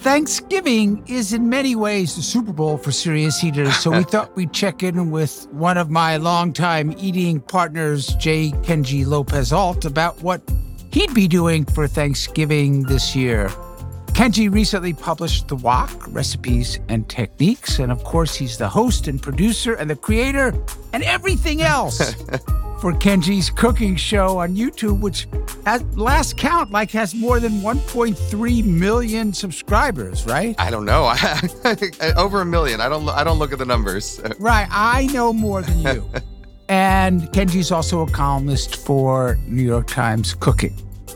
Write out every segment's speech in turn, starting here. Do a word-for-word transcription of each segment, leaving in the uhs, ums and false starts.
Thanksgiving is in many ways the Super Bowl for serious eaters, so we thought we'd check in with one of my longtime eating partners, J. Kenji Lopez-Alt, about what he'd be doing for Thanksgiving this year. Kenji recently published The Wok, Recipes and Techniques, and of course he's the host and producer and the creator and everything else for Kenji's cooking show on YouTube, which at last count like has more than one point three million subscribers, right? I don't know. Over a million. I don't I don't look at the numbers. Right. I know more than you. And Kenji's also a columnist for New York Times Cooking.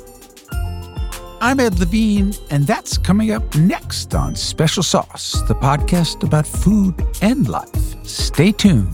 I'm Ed Levine, and that's coming up next on Special Sauce, the podcast about food and life. Stay tuned.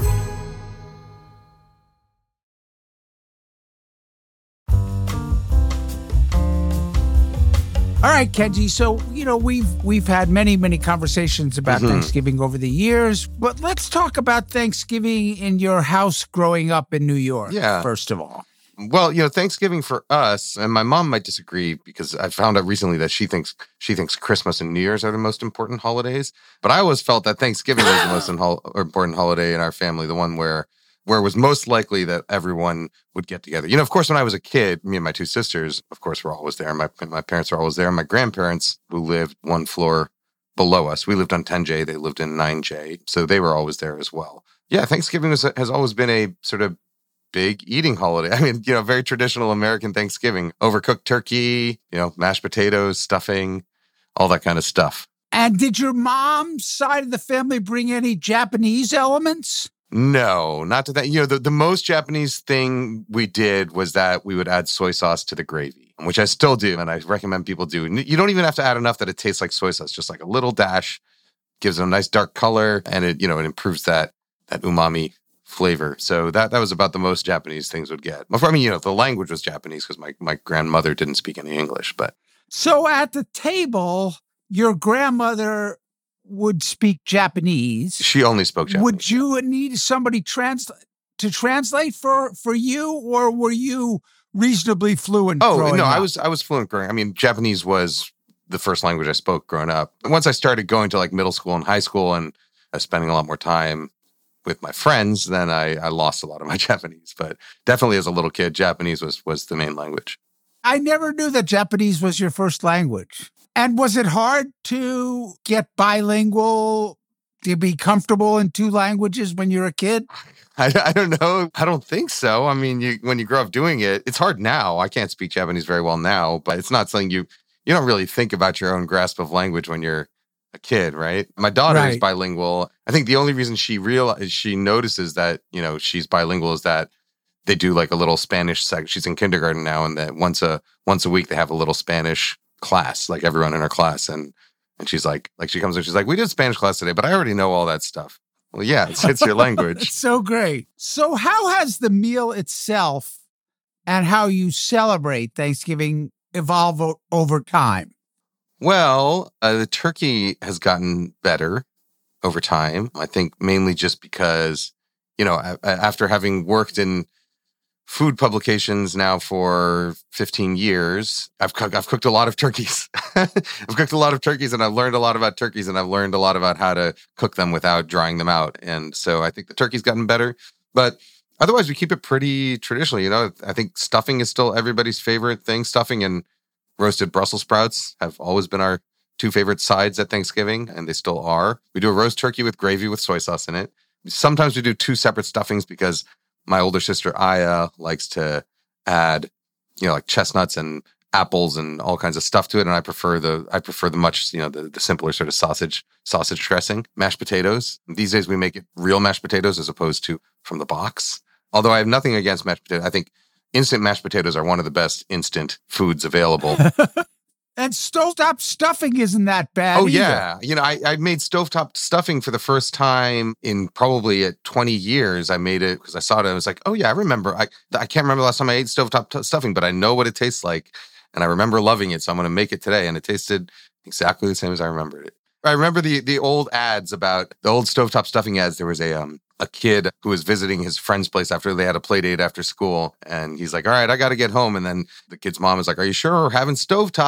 All right, Kenji. So, you know, we've we've had many, many conversations about mm-hmm. Thanksgiving over the years, but let's talk about Thanksgiving in your house growing up in New York, yeah. first of all. Well, you know, Thanksgiving for us, and my mom might disagree because I found out recently that she thinks she thinks Christmas and New Year's are the most important holidays. But I always felt that Thanksgiving was the most in- important holiday in our family, the one where where it was most likely that everyone would get together. You know, of course, when I was a kid, me and my two sisters, of course, were always there. My my parents were always there. My grandparents, who lived one floor below us, we lived on ten J, they lived in nine J, so they were always there as well. Yeah, Thanksgiving was, has always been a sort of big eating holiday. I mean, you know, very traditional American Thanksgiving. Overcooked turkey, you know, mashed potatoes, stuffing, all that kind of stuff. And did your mom's side of the family bring any Japanese elements? No, not to that. You know, the, the most Japanese thing we did was that we would add soy sauce to the gravy, which I still do, and I recommend people do. You don't even have to add enough that it tastes like soy sauce, just like a little dash, gives it a nice dark color, and it, you know, it improves that that umami flavor. So that that was about the most Japanese things would get. I mean, you know, the language was Japanese because my, my grandmother didn't speak any English. But so at the table, your grandmother would speak Japanese. She only spoke Japanese. Would you need somebody trans- to translate for, for you, or were you reasonably fluent? Oh, no, up? I was I was fluent growing. I mean, Japanese was the first language I spoke growing up. And once I started going to like middle school and high school and uh, spending a lot more time with my friends, then I, I lost a lot of my Japanese. But definitely as a little kid, Japanese was was the main language. I never knew that Japanese was your first language. And was it hard to get bilingual, to be comfortable in two languages when you're a kid? I, I don't know. I don't think so. I mean, you, when you grow up doing it, it's hard now. I can't speak Japanese very well now, but it's not something you, you don't really think about your own grasp of language when you're a kid, right? My daughter right. is bilingual. I think the only reason she realizes, she notices that, you know, she's bilingual is that they do like a little Spanish section. She's in kindergarten now, and that once a once a week they have a little Spanish class, like everyone in her class. And and she's like, like she comes in, she's like, we did Spanish class today, but I already know all that stuff. Well, yeah, it's, it's your language. It's so great. So how has the meal itself and how you celebrate Thanksgiving evolve o- over time? Well, uh, the turkey has gotten better over time. I think mainly just because, you know, a- after having worked in food publications now for fifteen years, I've, co- I've cooked a lot of turkeys. I've cooked a lot of turkeys, and I've learned a lot about turkeys, and I've learned a lot about how to cook them without drying them out. And so I think the turkey's gotten better. But otherwise, we keep it pretty traditional. You know, I think stuffing is still everybody's favorite thing. Stuffing and roasted Brussels sprouts have always been our two favorite sides at Thanksgiving, and they still are. We do a roast turkey with gravy with soy sauce in it. Sometimes we do two separate stuffings because my older sister, Aya, likes to add, you know, like chestnuts and apples and all kinds of stuff to it. And I prefer the, I prefer the much, you know, the, the simpler sort of sausage, sausage dressing. Mashed potatoes. These days we make it real mashed potatoes as opposed to from the box. Although I have nothing against mashed potatoes. I think instant mashed potatoes are one of the best instant foods available. And stovetop stuffing isn't that bad Oh, either. yeah. You know, I, I made stovetop stuffing for the first time in probably at twenty years. I made it because I saw it and I was like, oh, yeah, I remember. I I can't remember the last time I ate stovetop t- stuffing, but I know what it tastes like. And I remember loving it. So I'm going to make it today. And it tasted exactly the same as I remembered it. I remember the the old ads about the old stovetop stuffing ads. There was a um a kid who was visiting his friend's place after they had a play date after school. And he's like, all right, I got to get home. And then the kid's mom was like, are you sure we're having stovetop?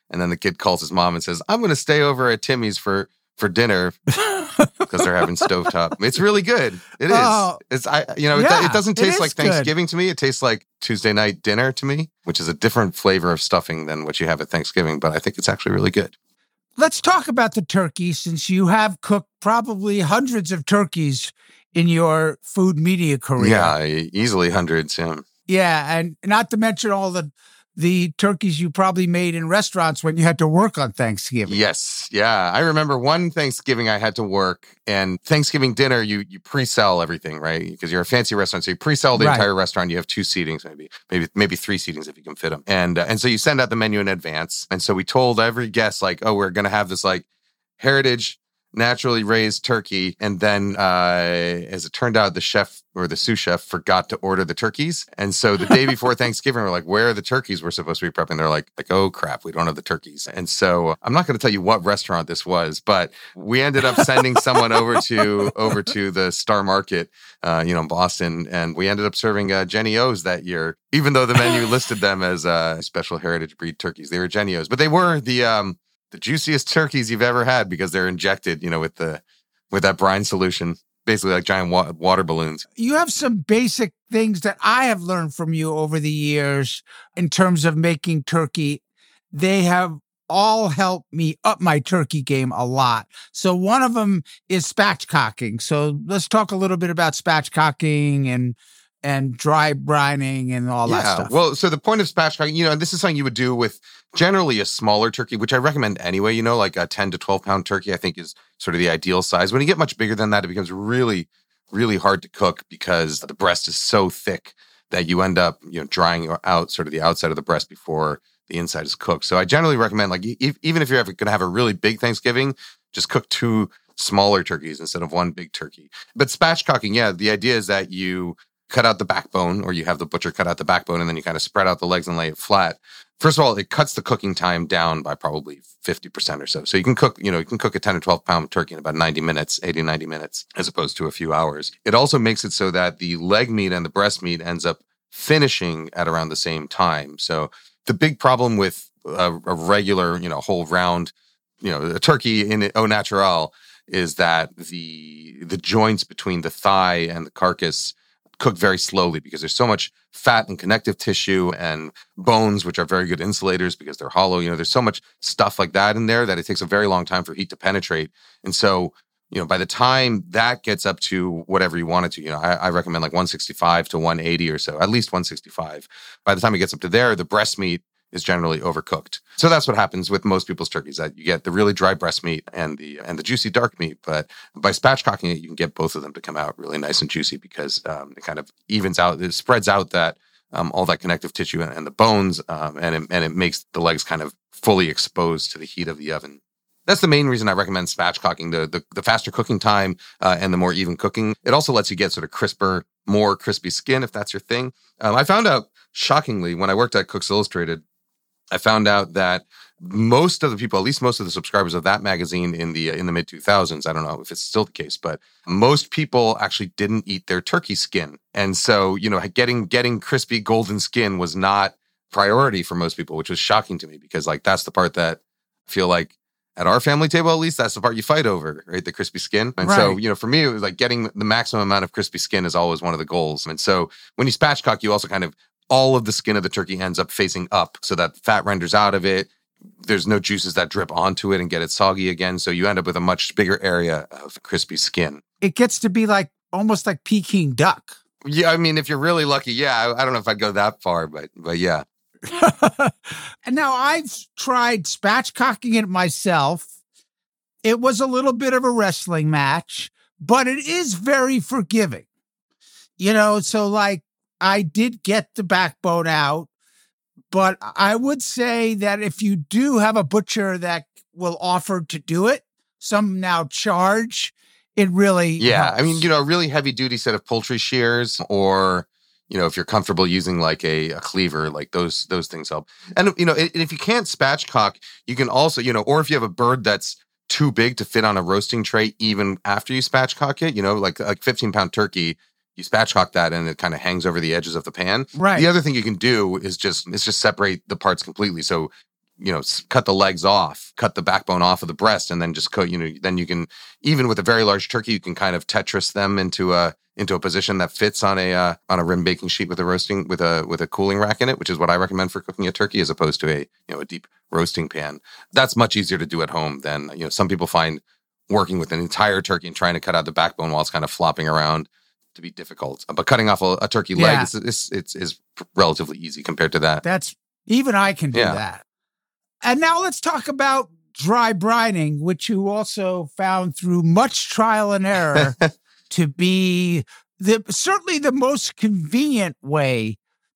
And then the kid calls his mom and says, I'm going to stay over at Timmy's for, for dinner because they're having stovetop. It's really good. It is. Oh, it's, I, you know, yeah, it, it doesn't taste it like Thanksgiving good. to me. It tastes like Tuesday night dinner to me, which is a different flavor of stuffing than what you have at Thanksgiving. But I think it's actually really good. Let's talk about the turkey, since you have cooked probably hundreds of turkeys in your food media career. Yeah, easily hundreds, yeah. Yeah, and not to mention all the the turkeys you probably made in restaurants when you had to work on Thanksgiving. Yes, yeah. I remember one Thanksgiving I had to work, and Thanksgiving dinner, you you pre-sell everything, right? Because you're a fancy restaurant, so you pre-sell the right. entire restaurant. You have two seatings, maybe, maybe, maybe three seatings if you can fit them. And uh, and so you send out the menu in advance. And so we told every guest, like, oh, we're going to have this like heritage naturally raised turkey. And then uh, as it turned out, the chef or the sous chef forgot to order the turkeys. And so the day before Thanksgiving, we're like, where are the turkeys we're supposed to be prepping? They're like, like, oh crap, we don't have the turkeys. And so I'm not going to tell you what restaurant this was, but we ended up sending someone over to over to the Star Market, uh, you know, in Boston. And we ended up serving uh, Jenny O's that year, even though the menu listed them as uh, special heritage breed turkeys. They were Jenny O's, but they were the um, the juiciest turkeys you've ever had because they're injected, you know, with the with that brine solution, basically like giant wa- water balloons. You have some basic things that I have learned from you over the years in terms of making turkey. They have all helped me up my turkey game a lot. So one of them is spatchcocking. So let's talk a little bit about spatchcocking and and dry brining and all yeah, that stuff. Well, so the point of spatchcocking, you know, and this is something you would do with generally a smaller turkey, which I recommend anyway, you know, like a ten to twelve pound turkey, I think is sort of the ideal size. When you get much bigger than that, it becomes really, really hard to cook because the breast is so thick that you end up, you know, drying out sort of the outside of the breast before the inside is cooked. So I generally recommend, like, if, even if you're going to have a really big Thanksgiving, just cook two smaller turkeys instead of one big turkey. But spatchcocking, yeah, the idea is that you cut out the backbone, or you have the butcher cut out the backbone, and then you kind of spread out the legs and lay it flat. First of all, it cuts the cooking time down by probably fifty percent or so. So you can cook, you know, you can cook a ten or twelve pound turkey in about ninety minutes, eighty, ninety minutes, as opposed to a few hours. It also makes it so that the leg meat and the breast meat ends up finishing at around the same time. So the big problem with a, a regular, you know, whole round, you know, a turkey in au natural is that the the joints between the thigh and the carcass cook very slowly because there's so much fat and connective tissue and bones, which are very good insulators because they're hollow. You know, there's so much stuff like that in there that it takes a very long time for heat to penetrate. And so, you know, by the time that gets up to whatever you want it to, you know, I, I recommend like one sixty-five to one eighty or so, at least one sixty-five. By the time it gets up to there, the breast meat is generally overcooked. So that's what happens with most people's turkeys, that you get the really dry breast meat and the and the juicy dark meat. But by spatchcocking it, you can get both of them to come out really nice and juicy because um, it kind of evens out, it spreads out that um, all that connective tissue and, and the bones, um, and, it, and it makes the legs kind of fully exposed to the heat of the oven. That's the main reason I recommend spatchcocking, the, the the faster cooking time uh, and the more even cooking. It also lets you get sort of crisper, more crispy skin, if that's your thing. Um, I found out, shockingly, when I worked at Cooks Illustrated, I found out that most of the people, at least most of the subscribers of that magazine in the in the mid two thousands, I don't know if it's still the case, but most people actually didn't eat their turkey skin. And so, you know, getting getting crispy golden skin was not priority for most people, which was shocking to me because, like, that's the part that I feel like at our family table, at least, that's the part you fight over, right? The crispy skin. And right. So, you know, for me, it was like getting the maximum amount of crispy skin is always one of the goals. And so when you spatchcock, you also kind of all of the skin of the turkey ends up facing up so that fat renders out of it. There's no juices that drip onto it and get it soggy again. So you end up with a much bigger area of crispy skin. It gets to be like almost like Peking duck. Yeah, I mean, if you're really lucky, yeah. I, I don't know if I'd go that far, but but yeah. And now I've tried spatchcocking it myself. It was a little bit of a wrestling match, but it is very forgiving. You know, so like, I did get the backbone out, but I would say that if you do have a butcher that will offer to do it, some now charge, it really Yeah, helps. I mean, you know, a really heavy duty set of poultry shears, or, you know, if you're comfortable using like a, a cleaver, like those those things help. And, you know, and if you can't spatchcock, you can also, you know, or if you have a bird that's too big to fit on a roasting tray even after you spatchcock it, you know, like a fifteen pound turkey, you spatchcock that and it kind of hangs over the edges of the pan. Right. The other thing you can do is just is just separate the parts completely. So you know, cut the legs off, cut the backbone off of the breast, and then just coat, you know, then you can, even with a very large turkey, you can kind of Tetris them into a, into a position that fits on a, uh, on a rim baking sheet with a roasting, with a, with a cooling rack in it, which is what I recommend for cooking a turkey as opposed to a, you know, a deep roasting pan. That's much easier to do at home than, you know, some people find working with an entire turkey and trying to cut out the backbone while it's kind of flopping around to be difficult. But cutting off a, a turkey leg Yeah. is, is, is, is relatively easy compared to that. That's even I can do Yeah. that. And now let's talk about dry brining, which you also found through much trial and error to be the certainly the most convenient way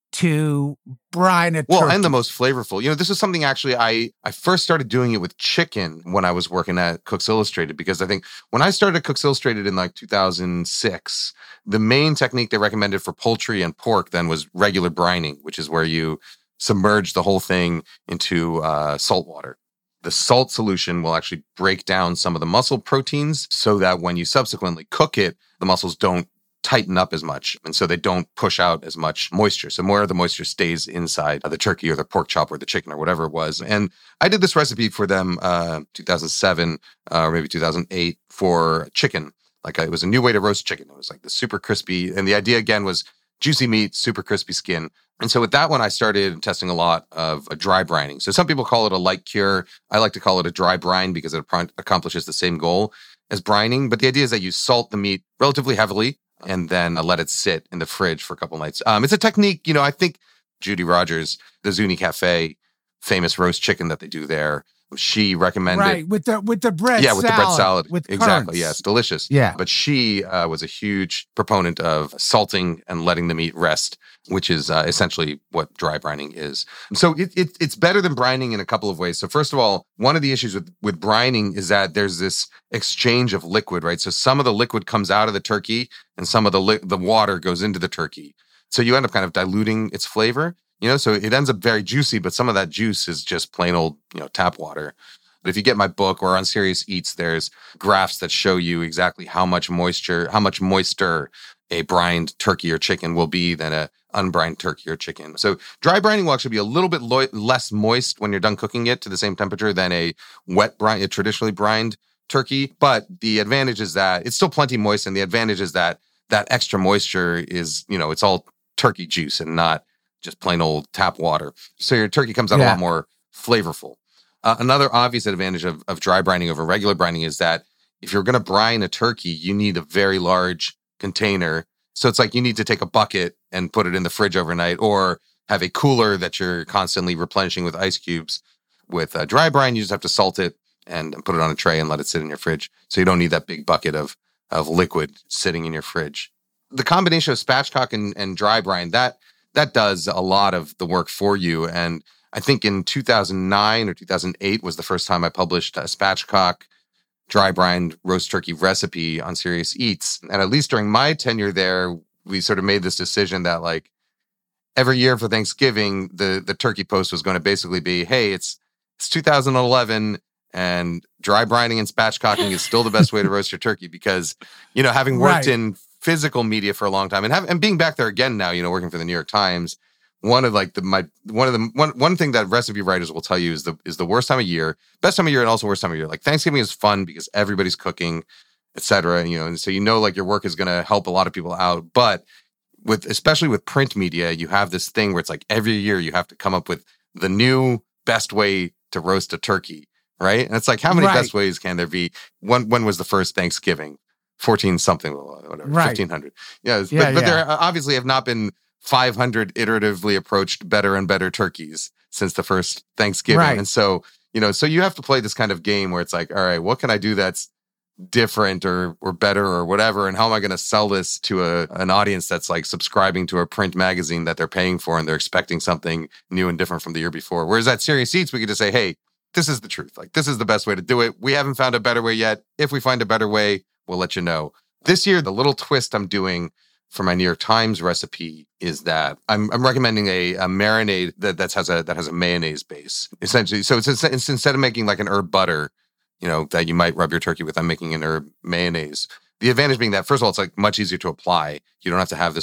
to brine a Well, turkey. and the most flavorful. You know, this is something actually I, I first started doing it with chicken when I was working at Cooks Illustrated, because I think when I started at Cooks Illustrated in like two thousand six, the main technique they recommended for poultry and pork then was regular brining, which is where you submerge the whole thing into uh, salt water. The salt solution will actually break down some of the muscle proteins so that when you subsequently cook it, the muscles don't tighten up as much. And so they don't push out as much moisture. So more of the moisture stays inside of the turkey or the pork chop or the chicken or whatever it was. And I did this recipe for them uh, two thousand seven uh, or maybe two thousand eight for chicken. Like it was a new way to roast chicken. It was like the super crispy. And the idea again was juicy meat, super crispy skin. And so with that one, I started testing a lot of a dry brining. So some people call it a light cure. I like to call it a dry brine because it accomplishes the same goal as brining. But the idea is that you salt the meat relatively heavily and then uh, let it sit in the fridge for a couple nights. Um, it's a technique, you know, I think Judy Rogers, the Zuni Cafe, famous roast chicken that they do there, she recommended. Right, with the with the bread Yeah, with salad, the bread salad. with Exactly. currants. Yeah, it's delicious. Yeah. But she uh, was a huge proponent of salting and letting the meat rest, which is uh, essentially what dry brining is. So it, it, it's better than brining in a couple of ways. So first of all, one of the issues with, with brining is that there's this exchange of liquid, right? So some of the liquid comes out of the turkey and some of the li- the water goes into the turkey. So you end up kind of diluting its flavor, you know, so it ends up very juicy, but some of that juice is just plain old, you know, tap water. But if you get my book or on Serious Eats, there's graphs that show you exactly how much moisture, how much moister a brined turkey or chicken will be than a unbrined turkey or chicken. So dry brining will actually be a little bit lo- less moist when you're done cooking it to the same temperature than a wet brine, a traditionally brined turkey. But the advantage is that it's still plenty moist, and the advantage is that that extra moisture is, you know, it's all turkey juice and not just plain old tap water. So your turkey comes out Yeah. a lot more flavorful. Uh, another obvious advantage of, of dry brining over regular brining is that if you're going to brine a turkey, you need a very large container. So it's like you need to take a bucket and put it in the fridge overnight, or have a cooler that you're constantly replenishing with ice cubes. With uh, dry brine, you just have to salt it and, and put it on a tray and let it sit in your fridge. So you don't need that big bucket of, of liquid sitting in your fridge. The combination of spatchcock and, and dry brine, that that does a lot of the work for you. And I think in two thousand nine or two thousand eight was the first time I published a spatchcock dry brined roast turkey recipe on Serious Eats. And at least during my tenure there, we sort of made this decision that like every year for Thanksgiving, the, the turkey post was going to basically be, hey, it's it's two thousand eleven and dry brining and spatchcocking is still the best way to roast your turkey, because, you know, having worked Right. in physical media for a long time and have, and being back there again now, you know, working for the New York Times, one of like the, my, one of the, one, one thing that recipe writers will tell you is the, is the worst time of year, best time of year, and also worst time of year. Like Thanksgiving is fun because everybody's cooking, et cetera. You know, and so, you know, like your work is going to help a lot of people out, but with, especially with print media, you have this thing where it's like every year you have to come up with the new best way to roast a turkey. Right. And it's like, how many Right. best ways can there be? When, when was the first Thanksgiving? fourteen something, whatever, Right. fifteen hundred. Yeah, Yeah, but, but yeah. there obviously have not been five hundred iteratively approached better and better turkeys since the first Thanksgiving. Right. And so, you know, so you have to play this kind of game where it's like, all right, what can I do that's different or or better or whatever? And how am I going to sell this to a an audience that's like subscribing to a print magazine that they're paying for and they're expecting something new and different from the year before? Whereas at Serious Eats, we could just say, hey, this is the truth. Like, this is the best way to do it. We haven't found a better way yet. If we find a better way, we'll let you know. This year, the little twist I'm doing for my New York Times recipe is that I'm, I'm recommending a, a marinade that, that has a that has a mayonnaise base, essentially. So it's, it's instead of making like an herb butter, you know, that you might rub your turkey with, I'm making an herb mayonnaise. The advantage being that, first of all, it's like much easier to apply. You don't have to have this like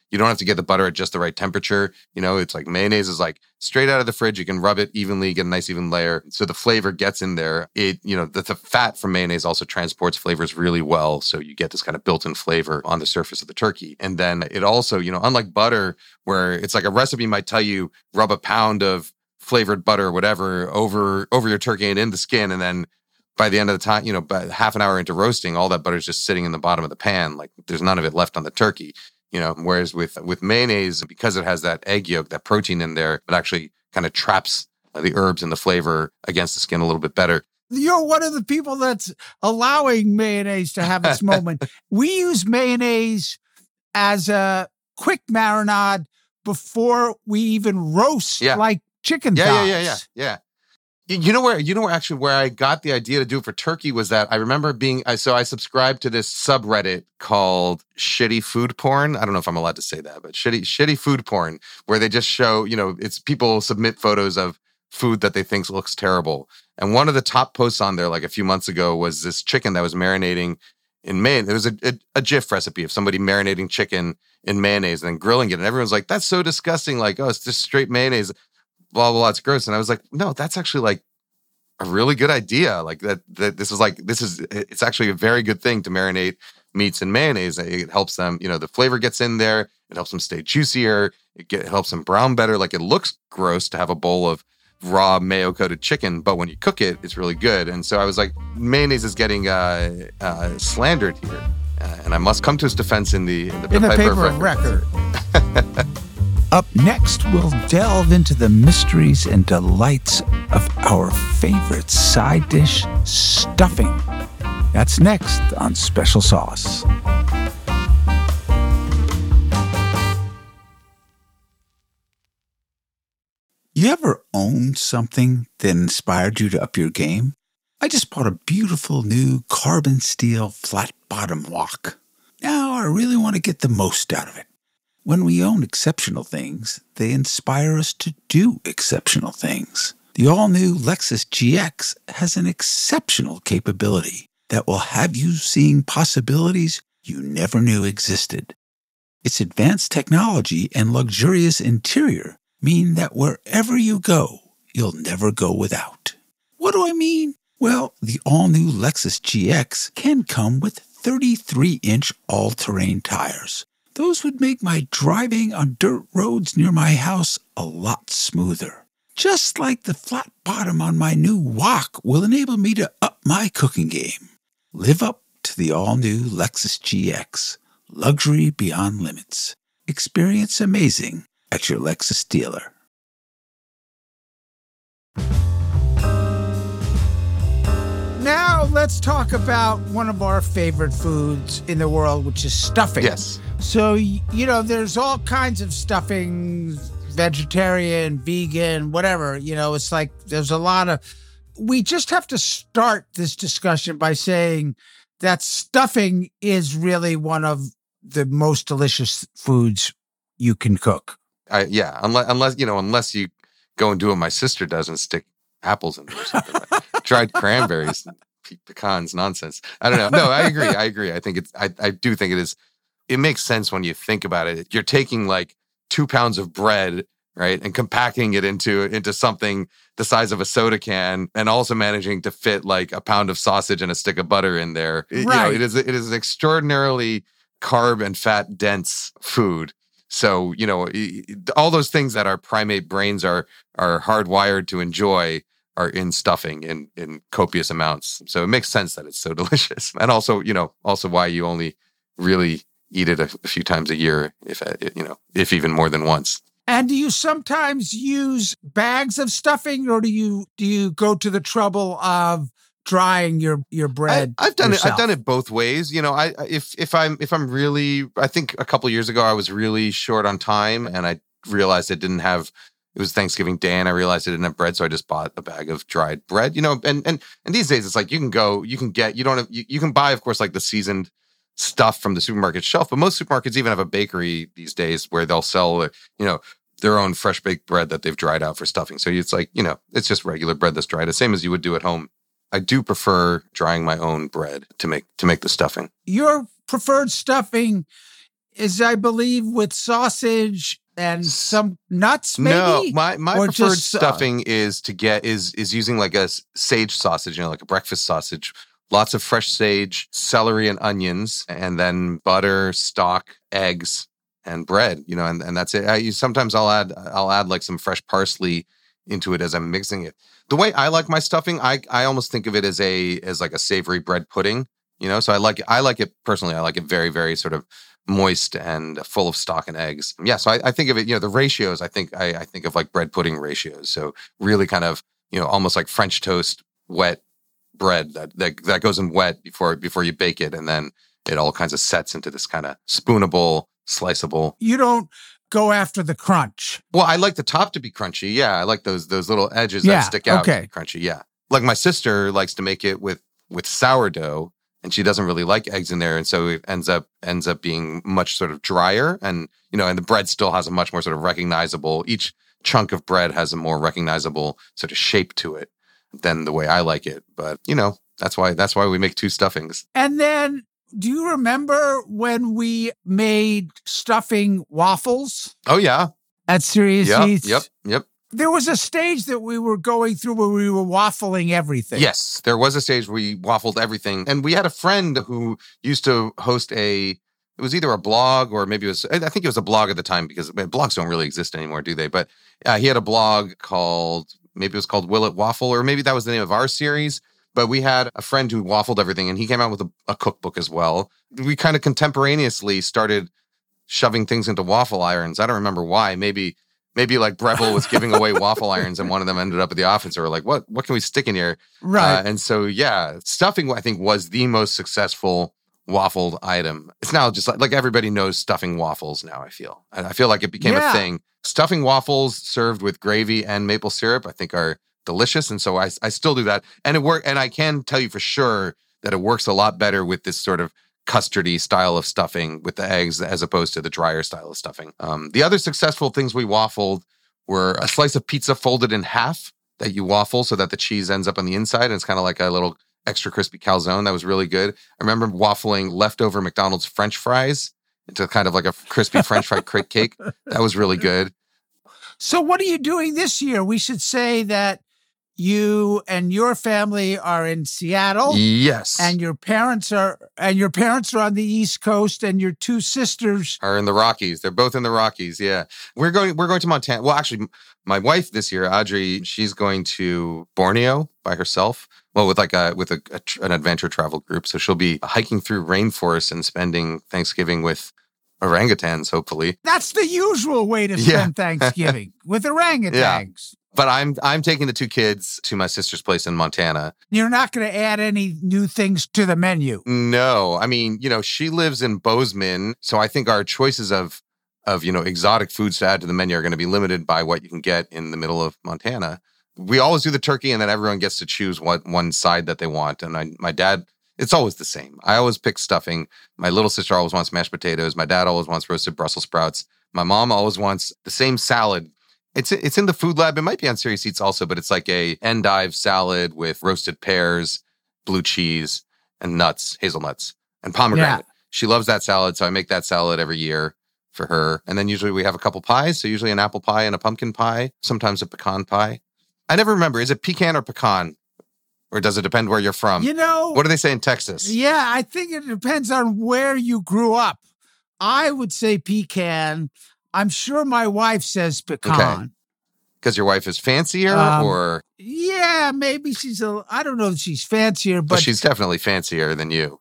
You don't have to get the butter at just the right temperature. You know, it's like mayonnaise is like straight out of the fridge. You can rub it evenly, get a nice even layer. So the flavor gets in there. It, you know, the, the fat from mayonnaise also transports flavors really well. So you get this kind of built-in flavor on the surface of the turkey. And then it also, you know, unlike butter, where it's like a recipe might tell you rub a pound of flavored butter or whatever over, over your turkey and in the skin. And then by the end of the time, you know, by half an hour into roasting, all that butter is just sitting in the bottom of the pan. Like there's none of it left on the turkey. You know, whereas with, with mayonnaise, because it has that egg yolk, that protein in there, it actually kind of traps the herbs and the flavor against the skin a little bit better. You're one of the people that's allowing mayonnaise to have its moment. We use mayonnaise as a quick marinade before we even roast yeah. like chicken yeah, thighs. Yeah, yeah, yeah, yeah. You know where, you know where actually where I got the idea to do it for turkey was that I remember being, I, so I subscribed to this subreddit called Shitty Food Porn. I don't know if I'm allowed to say that, but shitty, shitty food porn, where they just show, you know, it's people submit photos of food that they think looks terrible. And one of the top posts on there like a few months ago was this chicken that was marinating in mayonnaise. It was a, a, a GIF recipe of somebody marinating chicken in mayonnaise and then grilling it. And everyone's like, that's so disgusting. Like, oh, it's just straight mayonnaise. Blah, blah, blah, it's gross. And I was like, no, that's actually like a really good idea. Like that, that this is like, this is, it's actually a very good thing to marinate meats in mayonnaise. It helps them, you know, the flavor gets in there. It helps them stay juicier. It, get, it helps them brown better. Like it looks gross to have a bowl of raw mayo coated chicken, but when you cook it, it's really good. And so I was like, mayonnaise is getting uh, uh, slandered here. Uh, and I must come to his defense in the, in the, in the paper, paper of record. record. Up next, we'll delve into the mysteries and delights of our favorite side dish, stuffing. That's next on Special Sauce. You ever owned something that inspired you to up your game? I just bought a beautiful new carbon steel flat bottom wok. Now I really want to get the most out of it. When we own exceptional things, they inspire us to do exceptional things. The all-new Lexus G X has an exceptional capability that will have you seeing possibilities you never knew existed. Its advanced technology and luxurious interior mean that wherever you go, you'll never go without. What do I mean? Well, the all-new Lexus G X can come with thirty-three inch all-terrain tires. Those would make my driving on dirt roads near my house a lot smoother. Just like the flat bottom on my new wok will enable me to up my cooking game. Live up to the all-new Lexus G X. Luxury beyond limits. Experience amazing at your Lexus dealer. Now let's talk about one of our favorite foods in the world, which is stuffing. Yes. So, you know, there's all kinds of stuffings, vegetarian, vegan, whatever. You know, it's like there's a lot of... We just have to start this discussion by saying that stuffing is really one of the most delicious foods you can cook. I, yeah, unless, unless, you know, unless you go and do what my sister does and stick apples in there or something. Like dried cranberries, pecans, nonsense. I don't know. No, I agree. I agree. I think it's, I, I do think it is, it makes sense when you think about it. You're taking like two pounds of bread, right, and compacting it into, into something the size of a soda can, and also managing to fit like a pound of sausage and a stick of butter in there. It, right. You know, it is, it is an extraordinarily carb and fat dense food. So, you know, all those things that our primate brains are are hardwired to enjoy are in stuffing in, in copious amounts. So it makes sense that it's so delicious. And also, you know, also why you only really eat it a, a few times a year, if, you know, if even more than once. And do you sometimes use bags of stuffing, or do you do you go to the trouble of drying your your bread? I, I've done yourself? it. I've done it both ways. You know, I if if I'm if I'm really, I think a couple of years ago I was really short on time, and I realized I didn't have. It was Thanksgiving Day, and I realized I didn't have bread, so I just bought a bag of dried bread. You know, and and and these days it's like you can go, you can get, you don't have, you, you can buy, of course, like the seasoned stuff from the supermarket shelf, but most supermarkets even have a bakery these days where they'll sell, you know, their own fresh baked bread that they've dried out for stuffing. So it's like, you know, it's just regular bread that's dried, the same as you would do at home. I do prefer drying my own bread to make to make the stuffing. Your preferred stuffing is, I believe, with sausage and some nuts, maybe? No, my, my Or preferred just, uh, stuffing is to get is is using like a s- sage sausage, you know, like a breakfast sausage. Lots of fresh sage, celery, and onions, and then butter, stock, eggs, and bread. You know, and, and that's it. I, you- sometimes I'll add I'll add like some fresh parsley into it as I'm mixing it. The way I like my stuffing, I I almost think of it as a as like a savory bread pudding. You know, so I like I like it personally. I like it very very sort of moist and full of stock and eggs. Yeah, so I, I think of it. You know, the ratios. I think I, I think of like bread pudding ratios. So really, kind of you know, almost like French toast, wet bread that, that that goes in wet before before you bake it, and then it all kinds of sets into this kind of spoonable, sliceable. You don't go after the crunch. Well, I like the top to be crunchy. Yeah, I like those those little edges Yeah, that stick out okay. to be crunchy. Yeah, like my sister likes to make it with with sourdough, and she doesn't really like eggs in there, and so it ends up ends up being much sort of drier, and you know, and the bread still has a much more sort of recognizable. Each chunk of bread has a more recognizable sort of shape to it than the way I like it. But you know, that's why that's why we make two stuffings. And then, do you remember when we made stuffing waffles Oh yeah, at Serious yep, Eats? yep, yep. There was a stage that we were going through where we were waffling everything. Yes, there was a stage where we waffled everything. And we had a friend who used to host a, it was either a blog or maybe it was, I think it was a blog at the time because blogs don't really exist anymore, do they? But uh, he had a blog called, maybe it was called Will It Waffle, or maybe that was the name of our series. But we had a friend who waffled everything and he came out with a, a cookbook as well. We kind of contemporaneously started shoving things into waffle irons. I don't remember why. Maybe Maybe like Breville was giving away waffle irons and one of them ended up at the office. Or we're like, what, what can we stick in here? Right. Uh, and so, yeah, stuffing, I think, was the most successful waffled item. It's now just like, like everybody knows stuffing waffles now, I feel. And I feel like it became Yeah. a thing. Stuffing waffles served with gravy and maple syrup, I think, are delicious. And so I, I still do that. And it work. And I can tell you for sure that it works a lot better with this sort of custardy style of stuffing with the eggs as opposed to the drier style of stuffing. Um, the other successful things we waffled were a slice of pizza folded in half that you waffle so that the cheese ends up on the inside. And it's kind of like a little extra crispy calzone. That was really good. I remember waffling leftover McDonald's French fries into kind of like a crispy French fry cake. That was really good. So what are you doing this year? We should say that you and your family are in Seattle. Yes. And your parents are and your parents are on the East Coast, and your two sisters are in the Rockies. They're both in the Rockies. Yeah. We're going we're going to Montana. Well, actually, my wife this year, Audrey, she's going to Borneo by herself. Well, with like a with a, a an adventure travel group. So she'll be hiking through rainforests and spending Thanksgiving with orangutans, hopefully. That's the usual way to spend yeah. Thanksgiving, with orangutans. Yeah. But I'm I'm taking the two kids to my sister's place in Montana. You're not going to add any new things to the menu. No. I mean, you know, she lives in Bozeman, so I think our choices of of, you know, exotic foods to add to the menu are going to be limited by what you can get in the middle of Montana. We always do the turkey, and then everyone gets to choose what one side that they want. And I, my dad, it's always the same. I always pick stuffing. My little sister always wants mashed potatoes. My dad always wants roasted Brussels sprouts. My mom always wants the same salad. It's it's in the food lab. It might be on Serious Eats also, but it's like a endive salad with roasted pears, blue cheese, and nuts, hazelnuts, and pomegranate. Yeah. She loves that salad, so I make that salad every year for her. And then usually we have a couple pies, so usually an apple pie and a pumpkin pie, sometimes a pecan pie. I never remember, is it pecan or pecan? Or does it depend where you're from? You know... What do they say in Texas? Yeah, I think it depends on where you grew up. I would say pecan. I'm sure my wife says pecan. Because okay. your wife is fancier um, or? Yeah, maybe she's a, I don't know if she's fancier, but. Well, she's definitely fancier than you.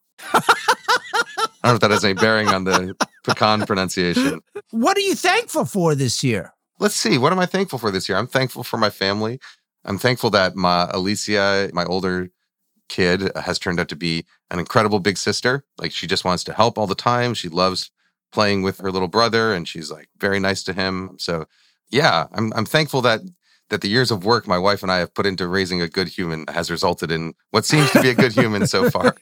I don't know if that has any bearing on the pecan pronunciation. What are you thankful for this year? Let's see. What am I thankful for this year? I'm thankful for my family. I'm thankful that my Alicia, my older kid, has turned out to be an incredible big sister. Like, she just wants to help all the time. She loves playing with her little brother, and she's like very nice to him. So yeah, I'm I'm thankful that that the years of work my wife and I have put into raising a good human has resulted in what seems to be a good human so far.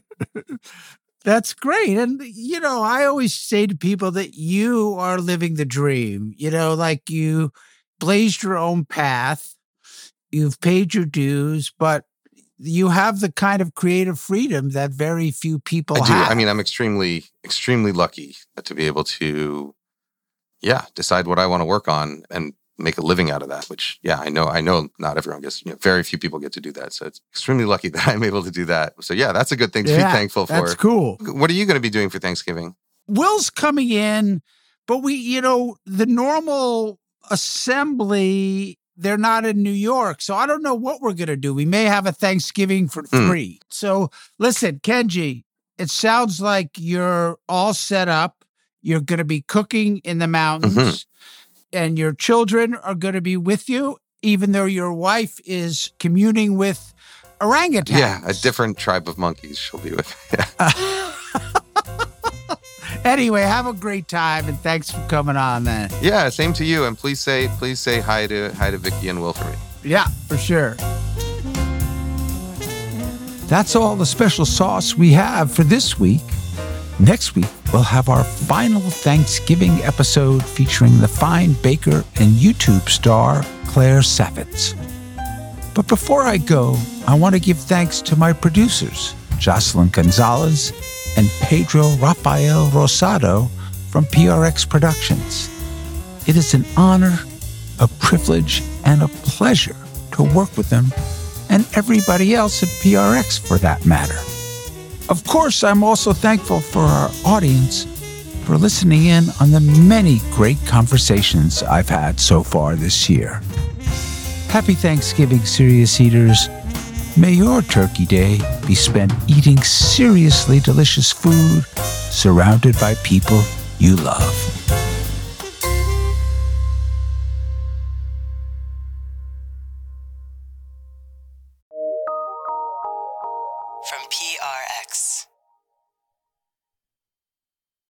That's great. And, you know, I always say to people that you are living the dream, you know, like you blazed your own path, you've paid your dues, but you have the kind of creative freedom that very few people I do. have. I mean, I'm extremely, extremely lucky to be able to, yeah, decide what I want to work on and make a living out of that, which, yeah, I know, I know not everyone gets, you know, very few people get to do that. So it's extremely lucky that I'm able to do that. So yeah, that's a good thing to yeah, be thankful for. That's cool. What are you going to be doing for Thanksgiving? Will's coming in, but we, you know, the normal assembly, they're not in New York. So I don't know what we're going to do. We may have a Thanksgiving for three. Mm. So listen, Kenji, it sounds like you're all set up. You're going to be cooking in the mountains mm-hmm. and your children are going to be with you, even though your wife is communing with orangutans. Yeah, a different tribe of monkeys she'll be with. Yeah. Anyway, have a great time, and thanks for coming on then. Yeah, same to you. And please say please say hi to hi to Vicky and Will for me. Yeah, for sure. That's all the special sauce we have for this week. Next week, we'll have our final Thanksgiving episode featuring the fine baker and YouTube star Claire Savitz. But before I go, I want to give thanks to my producers, Jocelyn Gonzalez and Pedro Rafael Rosado from P R X Productions. It is an honor, a privilege, and a pleasure to work with them and everybody else at P R X for that matter. Of course, I'm also thankful for our audience for listening in on the many great conversations I've had so far this year. Happy Thanksgiving, Serious Eaters. May your Turkey Day be spent eating seriously delicious food surrounded by people you love.